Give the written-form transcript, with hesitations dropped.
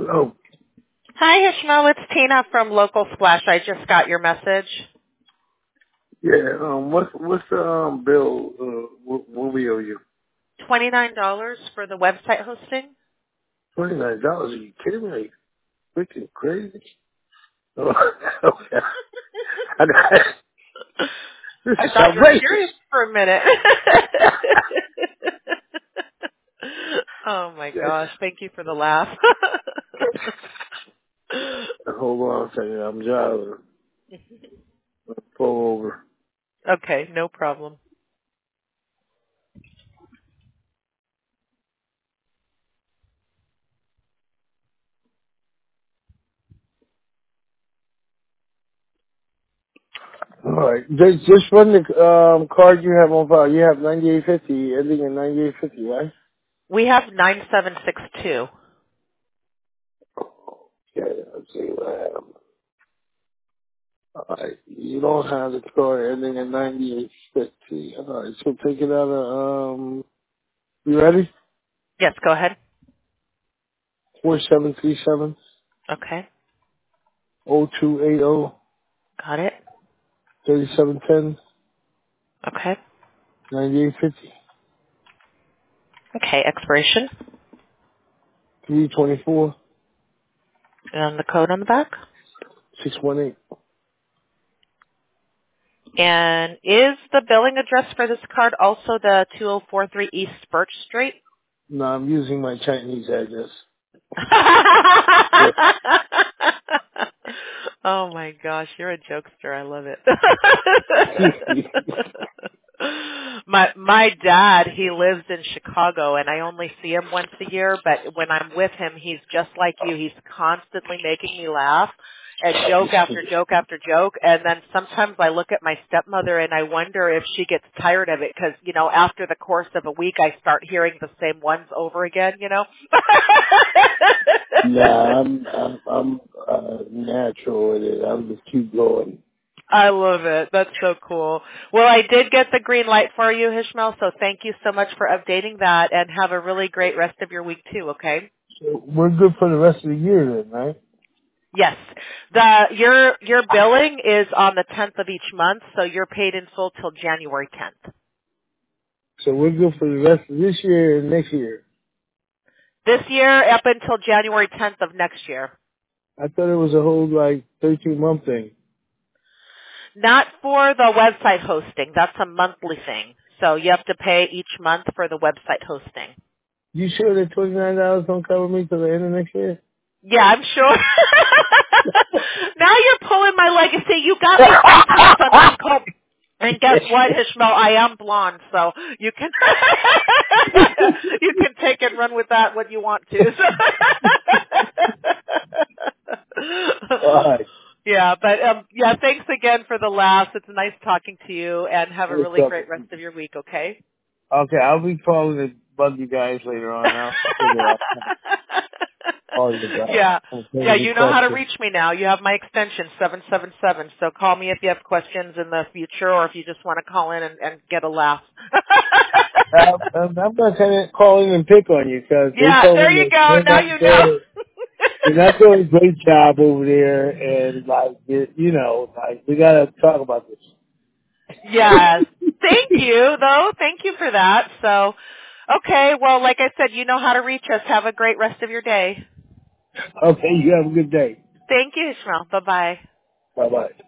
Hello. Hi, Ishmael. It's Tina from Local Splash. I just got your message. Yeah. What's the bill? What we owe you? $29 for the website hosting. $29? Are you kidding me? Are you freaking crazy? Oh, okay. This I is thought you were outrageous. serious for a minute. Oh my gosh. Thank you for the laugh. Hold on a second. I'm driving. Pull over. Okay, no problem. All right. Just run the card you have on file. You have 9850 ending in 9850, right? We have 9762. Okay. Let's see what I have. All right. You don't have the card ending in 9850. All right. So take it out of You ready? Yes, go ahead. 4737 Okay, 0280 got it. 3710 Okay. 9850 Okay, expiration 324 and the code on the back. 618. And is the billing address for this card also the 2043 East Birch Street? No, I'm using my Chinese address. Oh my gosh, you're a jokester. I love it. My dad, he lives in Chicago and I only see him once a year, but when I'm with him, he's just like you. He's constantly making me laugh and joke after joke after joke. And then sometimes I look at my stepmother and I wonder if she gets tired of it because, you know, after the course of a week, I start hearing the same ones over again, you know? Nah, I'm natural with it. I'm just keep going. I love it. That's so cool. Well, I did get the green light for you, Ishmael, so thank you so much for updating that and have a really great rest of your week too, okay? So we're good for the rest of the year then, right? Yes. Your billing is on the 10th of each month, so you're paid in full till January 10th. So we're good for the rest of this year and next year. This year up until January 10th of next year. I thought it was a whole 13-month thing. Not for the website hosting. That's a monthly thing. So you have to pay each month for the website hosting. You sure that $29 don't cover me till the end of next year? Yeah, I'm sure. Now you're pulling my leg and say you got me thinking of something called. And guess what, Ishmael? I am blonde, so you can you can take and run with that what you want to. All right. Yeah, but yeah, thanks again for the laughs. It's nice talking to you, and have a What's really up? great rest of your week. Okay. Okay, I'll be calling to bug you guys later on. I'll figure out. Call you back. Yeah. Okay, Yeah, any you know how to questions? reach me now. You have my extension, 777. So call me if you have questions in the future or if you just want to call in and get a laugh. I'm not going to call in and pick on you because they Yeah, told there me you that go. Now you know. you're not doing a great job over there, and we got to talk about this. Yes. Thank you, though. Thank you for that. So, okay. Well, like I said, you know how to reach us. Have a great rest of your day. Okay, you have a good day. Thank you, Ishmael. Bye-bye. Bye bye.